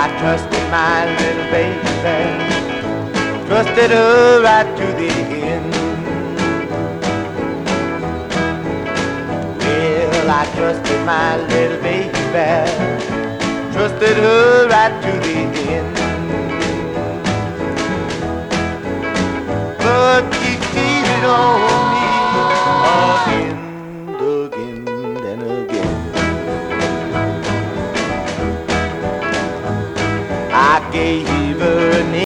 I trusted my little baby, trusted her right to the end. Well, I trusted my little baby, trusted her right to the end. But she cheated on